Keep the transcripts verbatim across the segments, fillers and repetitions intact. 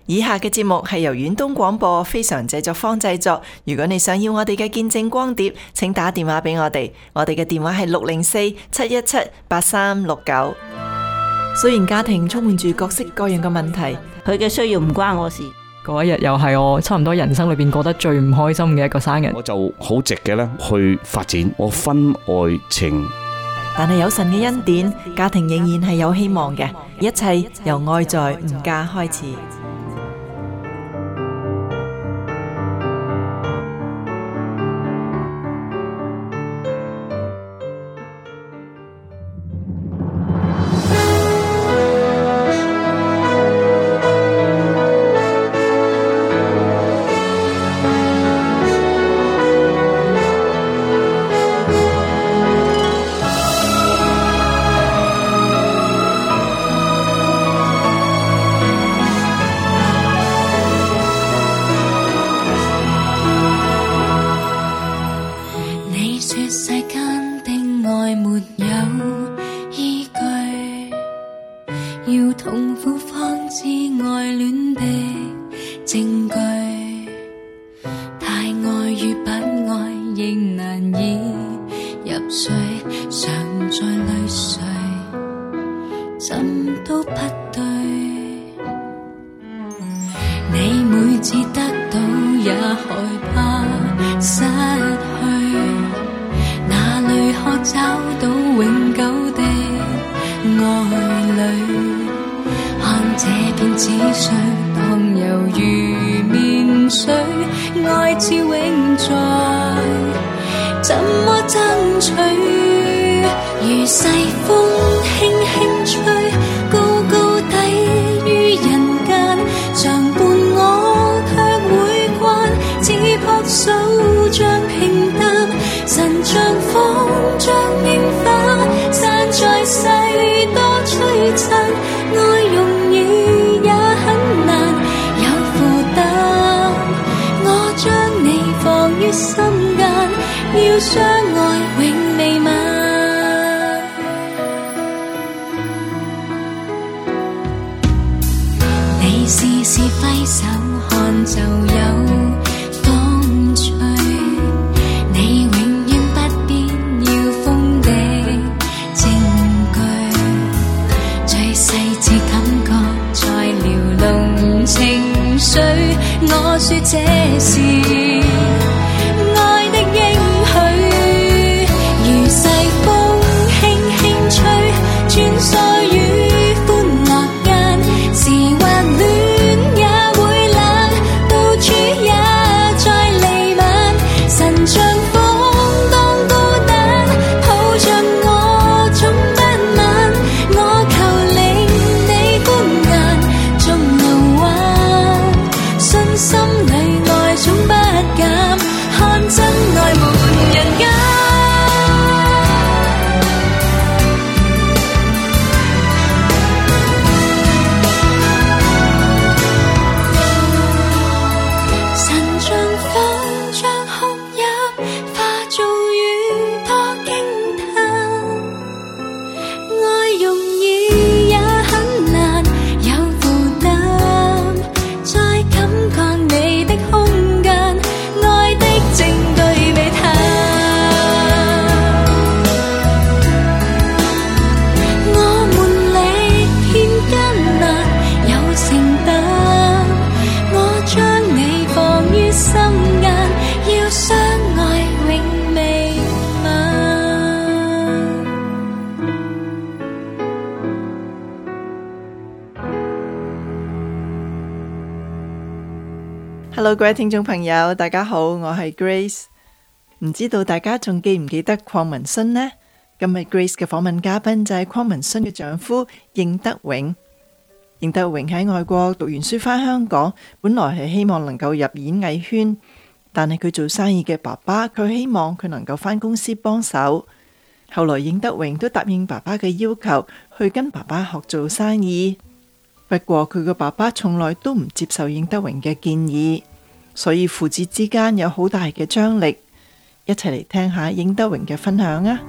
以下嘅節目係由遠東廣播非常製作坊製作。如果你想要我哋嘅見證光碟，請打電話俾我哋，我哋嘅電話係六零四七一七八三六九。雖然家庭充滿住各式各樣嘅問題， 佢嘅需要唔關我事。 嗰一日又係我差唔多人生裏邊過得最唔開心嘅一個生日， 我就好直嘅咧去發展我婚外情。 但係有神嘅恩典，家庭仍然係有希望嘅，一切由愛在吾家開始。 Hello， 各位聽眾朋友，大家好，我係 Grace。唔知道大家仲記唔記得鄺民彬呢？今日 Grace 嘅訪問嘉賓就係鄺民彬嘅丈夫應德榮。應德榮喺外國讀完書返香港，本來係希望能夠入演藝圈，但係佢做生意嘅爸爸，佢希望佢能夠返公司幫手。後來應德榮都答應爸爸嘅要求，去跟爸爸學做生意。不過佢個爸爸從來都唔接受應德榮嘅建議，所以父子之間有好大嘅張力。一齊嚟聽下應德榮嘅分享啊！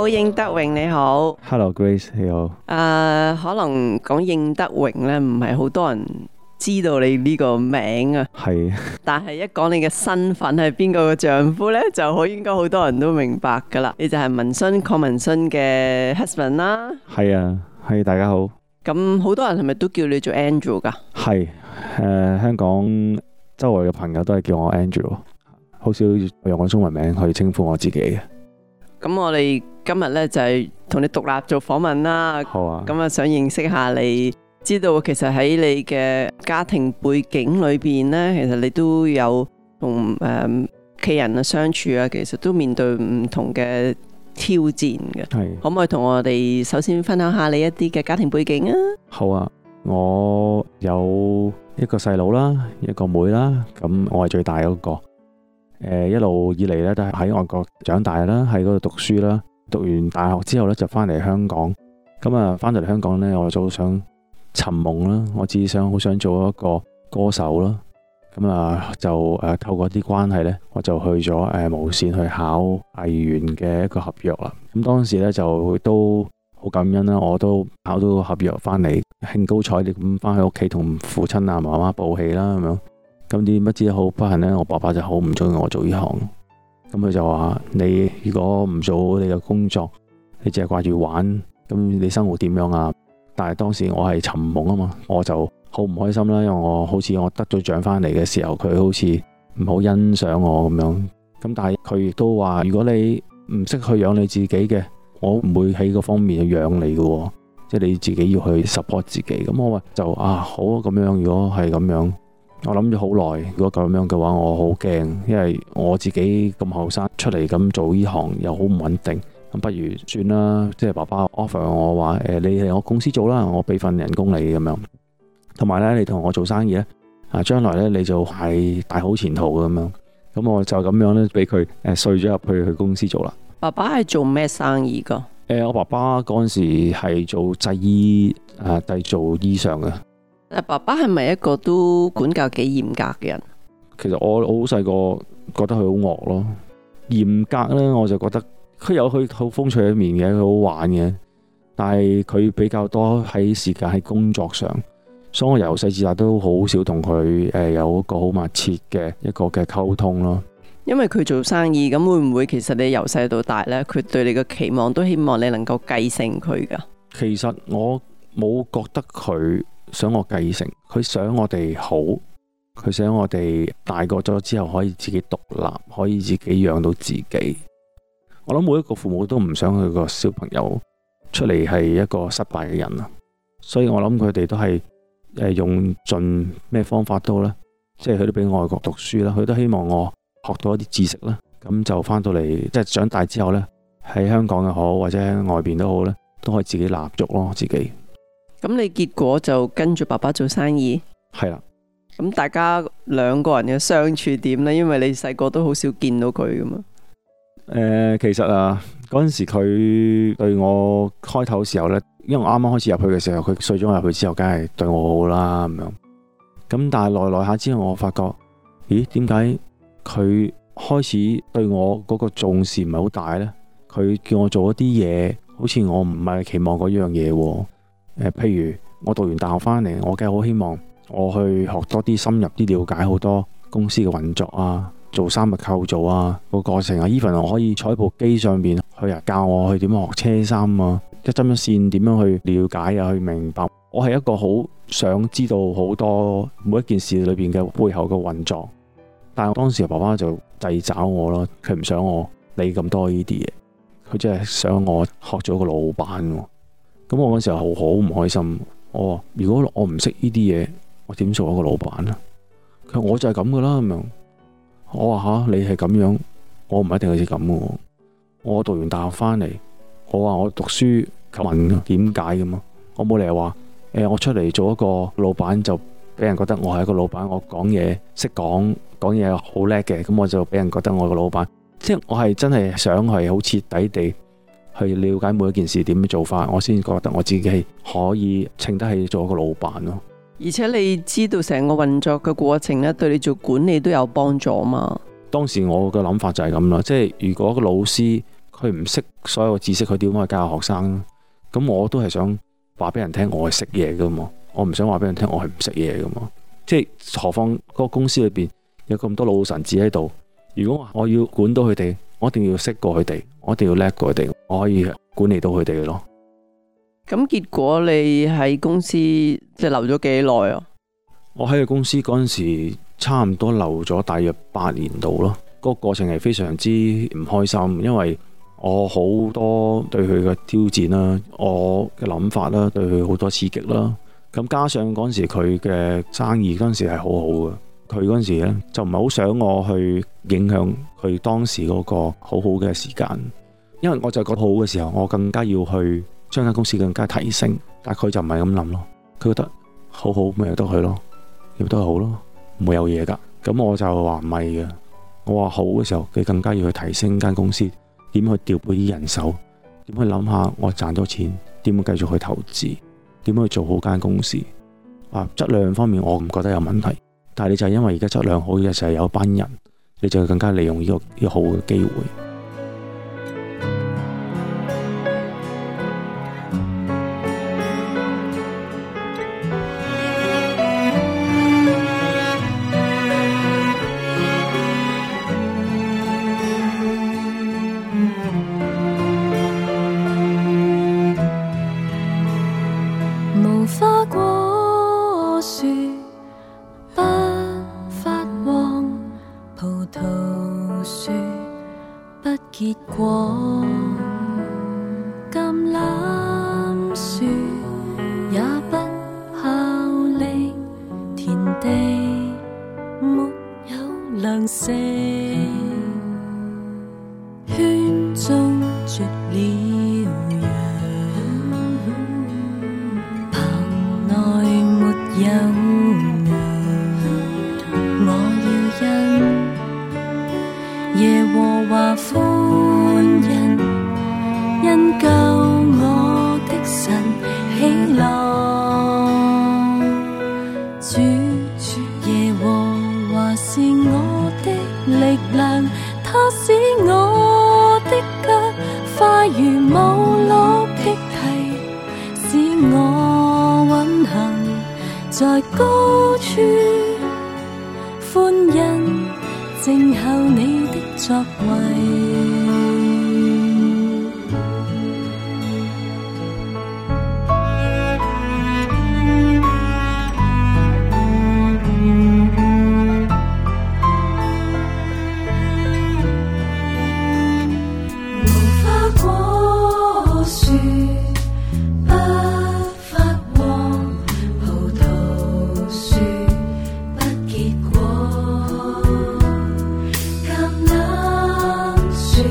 好，應德榮你好。 Hello Grace 你好。 誒、呃，可能講應德榮咧，唔係好多人知道你呢個名啊。 係。 但係一講你嘅身份係邊個嘅丈夫咧，就好應該好多人都明白噶啦。你就係文勳鄺文勳嘅 husband 啦。 係啊，係大家好。 咁好多人係咪都叫你做 Andrew 噶？ 係，誒、呃，香港周圍嘅朋友都係叫我 Andrew， 好少用我中文名去稱呼我自己嘅。 咁我哋今日咧就係同你獨立做訪問啦。 好啊。 咁啊，想認識下你，知道其實喺你嘅家庭背景裏邊咧，其實你都有同誒屋企人啊相處啊，其實都面對唔同嘅挑戰嘅。 係。 可唔可以同我哋首先分享下你一啲嘅家庭背景啊？ 好啊，我有一個細佬啦，一個妹啦，咁我係最大嗰個。誒，一路以嚟咧都係喺外國長大啦，喺嗰度讀書啦。讀完大學之後咧就翻嚟香港。咁啊，翻到嚟香港咧，我就想尋夢啦，我自己想好想做一個歌手啦。咁啊，就誒透過啲關係咧，我就去咗誒無線去考藝員嘅一個合約啦。咁當時咧就都好感恩啦，我都考到個合約翻嚟，興高采烈咁翻去屋企同父親啊媽媽報喜啦咁樣。咁點不知好不幸咧，我爸爸就好唔中意我做呢行。咁佢就話：你如果唔做你嘅工作，你淨係掛住玩，咁你生活點樣啊？但係當時我係尋夢啊嘛，我就好唔開心啦，因為我好似我得咗獎翻嚟嘅時候，佢好似唔好欣賞我咁樣。咁但係佢亦都話：如果你唔識去養你自己嘅，我唔會喺個方面去養你嘅，即係你自己要去 support 自己。咁我話就啊好咁樣，如果係咁樣。我諗咗好耐，如果咁樣嘅話，我好驚，因為我自己咁後生出嚟咁做呢行又好唔穩定，咁不如算啦。即係爸爸 offer 我話：誒，你嚟我公司做啦，我俾份人工你咁樣，同埋咧你同我做生意咧，啊將來咧你就係大好前途咁樣。咁我就咁樣咧俾佢誒碎咗入去去公司做啦。 爸爸係做咩生意噶？ 誒，我爸爸嗰陣時係做製衣誒製造衣裳嘅。 爸爸係咪一個都管教幾嚴格嘅人？ 其實我好細個覺得佢好惡咯，嚴格咧我就覺得佢有佢好風趣一面嘅，佢好玩嘅，但係佢比較多喺時間喺工作上，所以我由細至大都好少同佢誒有一個好密切嘅一個嘅溝通咯。 因為佢做生意，咁會唔會其實你由細到大咧，佢對你嘅期望都希望你能夠繼承佢噶？ 其實我冇覺得佢想我繼承，佢想我哋好，佢想我哋大個咗之後可以自己獨立，可以自己養到自己。我諗每一個父母都唔想佢個小朋友出嚟係一個失敗嘅人啊，所以我諗佢哋都係誒用盡咩方法都咧，即係佢都俾外國讀書啦，佢都希望我學到一啲知識啦，咁就翻到嚟即係長大之後咧，喺香港又好或者喺外邊都好咧，都可以自己立足咯，自己。 咁你結果就跟住爸爸做生意？ 係啦。 咁大家兩個人嘅相處點呢？因為你細個都好少見到佢噶嘛。 誒、呃，其實啊，嗰陣時佢對我開頭嘅時候呢，因為我啱啱開始入去嘅時候，佢碎咗我入去之後，梗係對我好啦咁樣。咁但係耐耐下之後，我發覺，咦，點解佢開始對我嗰個重視唔係好大呢？佢叫我做一啲嘢，好似我唔係期望嗰樣嘢喎。誒、呃，譬如我讀完大學翻嚟，我梗係好希望我去學多啲深入啲了解好多公司嘅運作啊，做衫嘅構造啊，個過程啊 even 我可以坐喺部機上邊去啊，教我去點樣學車衫啊，一針一線點樣去了解啊，去明白。我係一個好想知道好多每一件事裏邊嘅背後嘅運作，但係當時爸爸就掣肘我咯，佢唔想我理咁多呢啲嘢，佢真係想我學咗個老闆。咁我嗰時候好好唔開心，我話如果我唔識呢啲嘢，我點做一個老闆啊？佢話我就係咁噶啦咁樣。我話吓，你係咁樣，我唔一定係咁嘅。我讀完大學翻嚟，我話我讀書求問點解咁啊？我冇理由話誒，我出嚟做一個老闆就俾人覺得我係一個老闆，我講嘢識講，講嘢好叻嘅，咁我就俾人覺得我係個老闆。即係我係真係想係好徹底地去了解每一件事點樣做法，我先覺得我自己係可以稱得起做一個老闆咯。 而且你知道成個運作嘅過程咧，對你做管理都有幫助嘛？ 當時我嘅諗法就係咁啦，即係如果個老師佢唔識所有嘅知識，佢點可以教學生？咁我都係想話俾人聽，我係識嘢噶嘛，我唔想話俾人聽我係唔識嘢噶嘛。即係何況嗰個公司裏邊有咁多老臣子喺度，如果我要管到佢哋，我一定要識過佢哋，我一定要叻過佢哋，我可以管理到佢哋嘅咯。 咁結果你喺公司即係留咗幾耐啊？ 我喺個公司嗰陣時，差唔多留咗大約八年度咯。個過程係非常之唔開心，因為我好多對佢嘅挑戰啦，我嘅諗法啦，對佢好多刺激啦。咁加上嗰陣時佢嘅生意嗰陣時係好好嘅，佢嗰陣時咧就唔係好想我去影響佢當時嗰個好好嘅時間，因為我就覺得好嘅時候，我更加要去將間公司更加提升。但係佢就唔係咁諗咯，佢覺得好好咪由得佢咯，由得佢好咯，唔會有嘢噶。咁我就話唔係嘅，我話好嘅時候，佢更加要去提升間公司，點去調配啲人手，點去諗下我賺到錢，點去繼續去投資，點去做好間公司。啊，質量方面我唔覺得有問題，但係你就係因為而家質量好嘅就係有班人，你就更加利用呢個呢個好嘅機會。 無花果樹不發黃，葡萄樹不結果，橄欖樹也不效力，田地沒有糧食，圈中絕了有我要因耶和華歡欣，因救我的神喜樂。主耶和華是我的力量，他使我的腳快如母鹿的蹄，使我穩行在高處，歡欣靜候你的作為。樹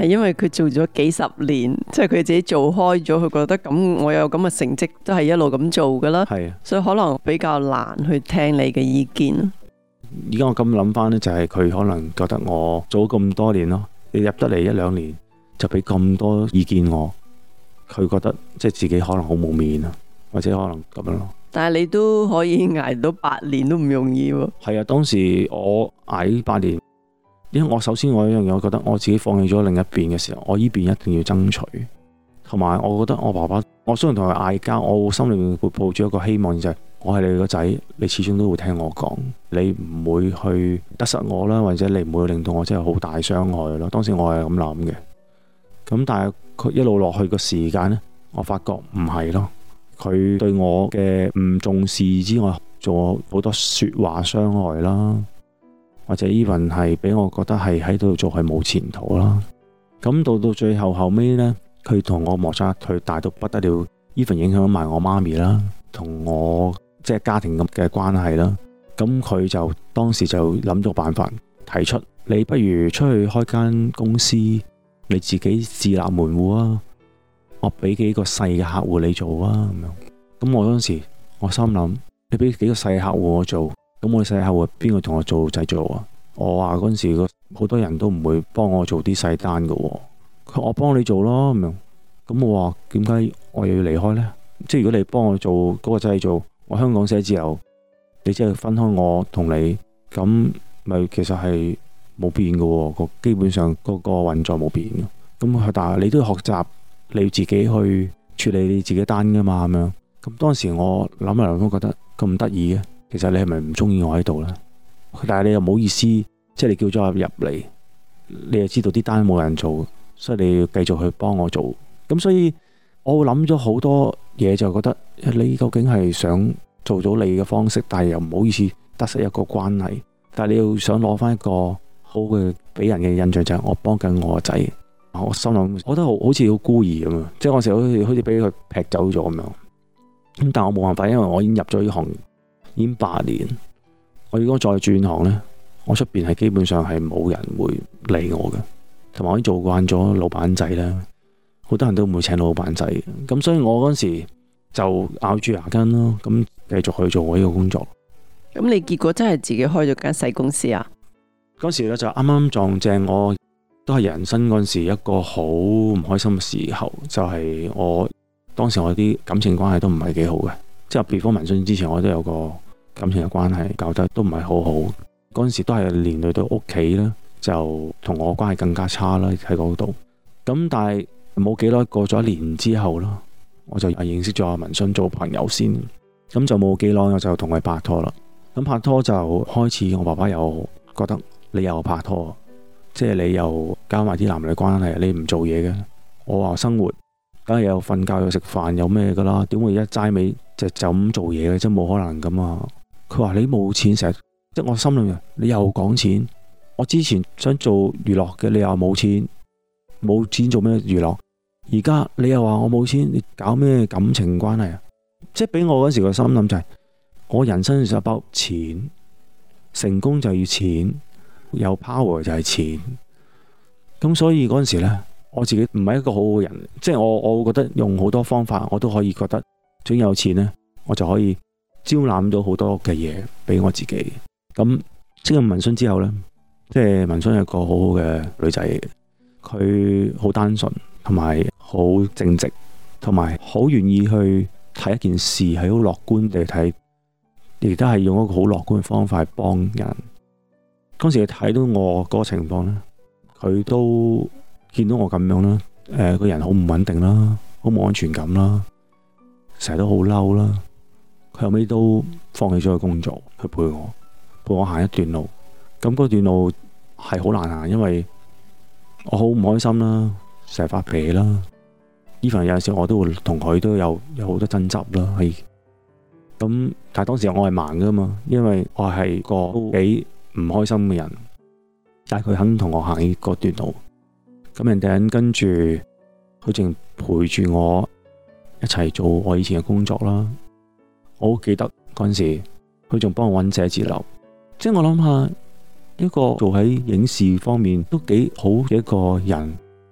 係因為佢做咗幾十年，即係佢自己做開咗，佢覺得咁我有咁嘅成績都係一路咁做噶啦， 係啊。 所以可能比較難去聽你嘅意見。 而家我咁諗翻呢，就係佢可能覺得我做咗咁多年咯，你入得嚟一兩年就俾咁多意見我，佢覺得即係自己可能好冇面啊，或者可能咁樣咯。 但係你都可以捱到八年都唔容易喎。 係啊，當時我捱八年，因為我首先我有一樣嘢，我覺得我自己放棄咗另一邊嘅時候，我依邊一定要爭取。同埋我覺得我爸爸，我雖然同佢嗌交，我心裏面會抱住一個希望，就係我係你個仔，你始終都會聽我講，你唔會去得失我啦，或者你唔會令到我真係好大傷害咯。當時我係咁諗嘅。咁但係佢一路落去個時間呢，我發覺唔係咯。佢對我嘅唔重視之外，做好多說話傷害啦，或者 even 係俾我覺得係喺度做係冇前途啦。咁到到最後後尾呢，佢同我摩擦，佢大到不得了 even 影響埋我媽咪啦，同我即係家庭咁嘅關係啦。咁佢就當時就諗咗辦法，提出你不如出去開間公司，你自己自立門戶啊，我俾幾個細嘅客戶你做啊咁樣。咁我嗰陣時我心諗，你俾幾個細客戶我做，咁我細客戶邊個同我做製造啊？我話嗰陣時個好多人都唔會幫我做啲細單㗎喎。佢話我幫你做咯咁樣。咁我話點解我又要離開呢？即係如果你幫我做嗰個製造，我香港寫字樓，你即係分開我同你，咁咪其實係冇變㗎喎。個基本上嗰個運作冇變嘅。咁但係你都要學習。你要自己去處理你自己單噶嘛咁樣。咁當時我諗嚟諗都覺得咁得意嘅，其實你係咪唔中意我喺度呢？但係你又唔好意思，即係你叫咗我入嚟，你又知道啲單冇人做，所以你要繼續去幫我做。咁所以我諗咗好多嘢，就覺得你究竟係想做到你嘅方式，但係又唔好意思得失一個關係。但係你要想攞翻一個好嘅俾人嘅印象，就係我幫緊我個仔。我心諗，我覺得好好似好孤兒咁啊！即係我成日好似好似俾佢劈走咗咁樣。咁但係我冇辦法，因為我已經入咗呢行已經八年。我如果再轉行呢，我出邊係基本上係冇人會理我嘅，同埋我已經做慣咗老闆仔啦。好多人都唔會請老闆仔，咁所以我嗰時就咬住牙根咯，咁繼續去做我呢個工作。 咁你結果真係自己開咗間細公司啊？ 嗰時咧就啱啱撞正我。都係人生嗰陣時一個好唔開心嘅時候，就係、是、我當時我啲感情關係都唔係幾好嘅，即係 before 文信之前我都有個感情嘅關係，搞得都唔係好好。嗰陣時都係連累到屋企啦，就同我關係更加差啦喺嗰度。咁但係冇幾耐過咗一年之後啦，我就認識咗阿文信做朋友先。咁就冇幾耐我就同佢拍拖啦。咁拍拖就開始我爸爸又覺得你又拍拖。即係你又加埋啲男女關係，你唔做嘢嘅。我話生活，梗係有瞓覺有食飯有咩噶啦，點會一齋尾就就咁做嘢嘅？真冇可能噶嘛。佢話你冇錢成日，即係我心裏面你又講錢。我之前想做娛樂嘅，你又冇錢，冇錢做咩娛樂？而家你又話我冇錢，你搞咩感情關係啊？即係俾我嗰時個心諗就係、是，我人生就係包錢，成功就要錢。有 power 就係錢，咁所以嗰陣時呢，我自己唔係一個好好嘅人，即係我我會覺得用好多方法，我都可以覺得，只要有錢呢，我就可以招攬到好多嘅嘢俾我自己。咁識咗文信之後呢，即係文信係個好好嘅女仔，佢好單純，同埋好正直，同埋好願意去睇一件事係好樂觀地睇，亦都係用一個好樂觀嘅方法去幫人。當時佢睇到我嗰個情況咧，佢都見到我咁樣啦，誒、呃，個人好唔穩定啦，好冇安全感啦，成日都好嬲啦。佢後尾都放棄咗個工作去陪我，陪我行一段路。咁嗰段路係好難行，因為我好唔開心啦，成日發脾氣啦。even 有陣時我都會同佢都有有好多爭執啦。係咁，但係當時我係盲噶嘛，因為我係個幾唔開心嘅人，但係佢肯同我行呢個段路，咁人哋跟住佢淨陪住我一齊做我以前嘅工作啦。我好記得嗰陣時，佢仲幫我揾寫字樓，即係我諗下一個做喺影視方面都幾好嘅一個人，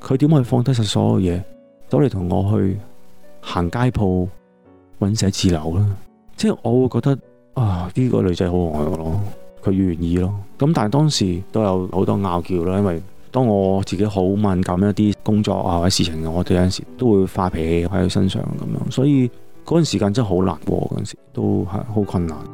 佢點可以放低晒所有嘢，走嚟同我去行街鋪揾寫字樓啦？即係我會覺得啊，呢個女仔好愛我咯，佢願意咯。咁但係當時都有好多拗撬啦，因為當我自己好敏感一啲工作啊或者事情，我哋有陣時都會發脾氣喺佢身上咁樣，所以嗰陣時間真係好難過，嗰陣時都係好困難。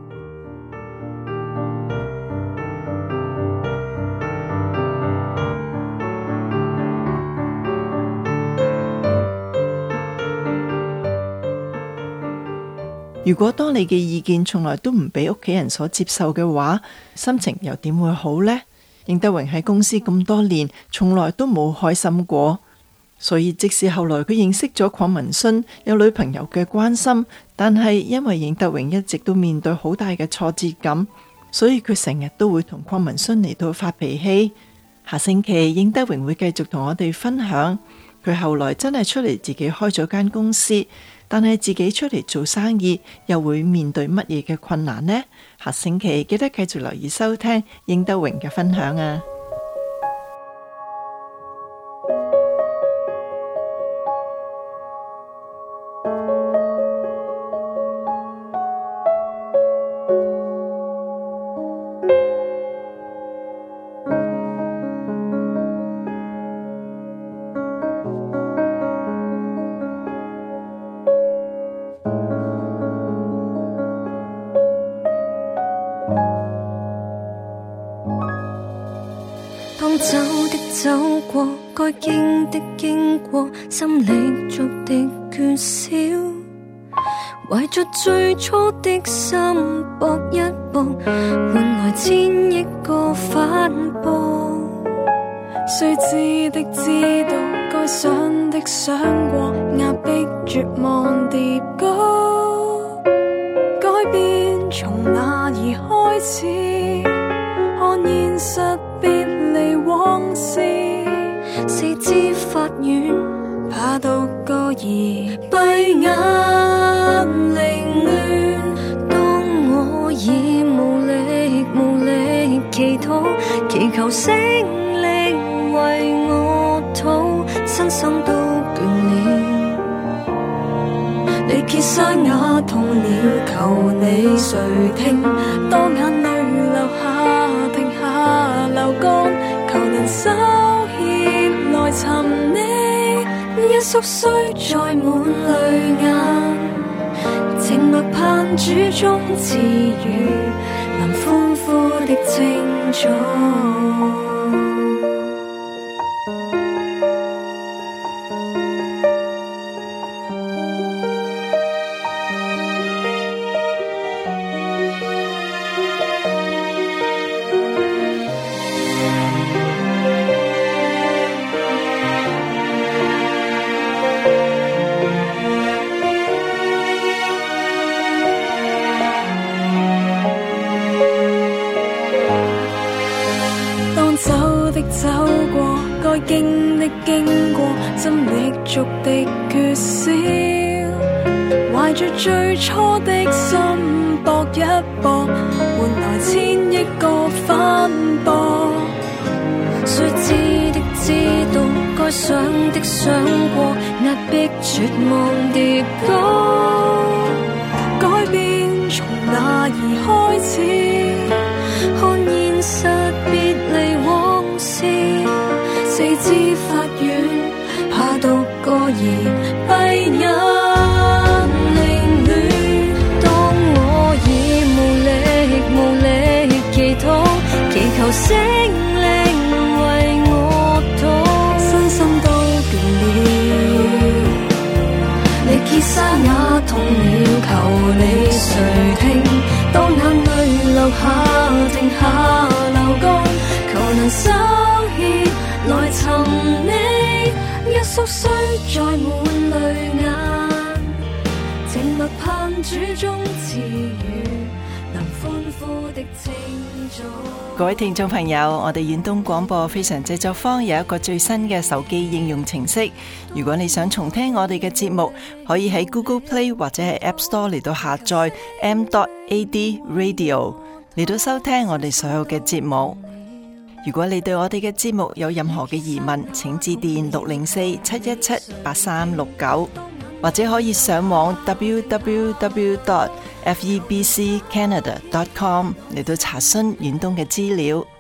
如果當你嘅意見從來都唔俾屋企人所接受嘅話，心情又點會好呢？應德榮喺公司咁多年，從來都冇開心過，所以即使後來佢認識咗鄺文勳，有女朋友嘅關心，但係因為應德榮一直都面對好大嘅挫折感，所以佢成日都會同鄺文勳嚟到發脾氣。下星期應德榮會繼續同我哋分享，佢後來真係出嚟自己開咗間公司，但係自己出嚟做生意又會面對乜嘢嘅困難呢？下星期記得繼續留意收聽應德榮嘅分享啊！ 當走的走過，該經的經過，心力足的缺少，懷着最初的心搏一搏，換來千億個反駁。須知的知道，該想的想過，壓迫絕望疊高，改變從哪兒開始？看現實別離往事，四肢發軟，怕到個兒閉眼凌亂。當我已無力無力祈禱，祈求聖靈為我禱，身心都倦了。你揭沙啞痛了，求你垂聽，當眼淚流下停下流乾，求能手協來尋你，一宿睡在滿淚眼，靜默盼主中賜予，能歡呼的清早。走過該經的經過，心力足的缺少，懷着最初的心搏一搏，換來千億個反駁。須知的知道，該想的想過，壓迫絕望疊高，改變從哪兒開始？看現實別離往事，四肢發軟，怕到個兒閉眼凌亂。當我已無力無力祈禱，祈求聖靈為我禱，身心都倦了。你揭沙啞痛了，求你垂聽，當眼淚流下停下流乾，求能手協來尋你，一宿睡在滿淚眼，靜默盼主中賜予，能歡呼的清早。 各位聽眾朋友，我哋遠東廣播非常製作坊有一個最新嘅手機應用程式，如果你想重聽我哋嘅節目，可以喺 Google Play 或者係 App Store 嚟到下載 m dot a d radio 嚟到收聽我哋所有嘅節目。 如果你對我哋嘅節目有任何嘅疑問，請致電六零四七一七八三六九，或者可以上網 w w w dot f e b c canada dot com 嚟到查詢遠東嘅資料。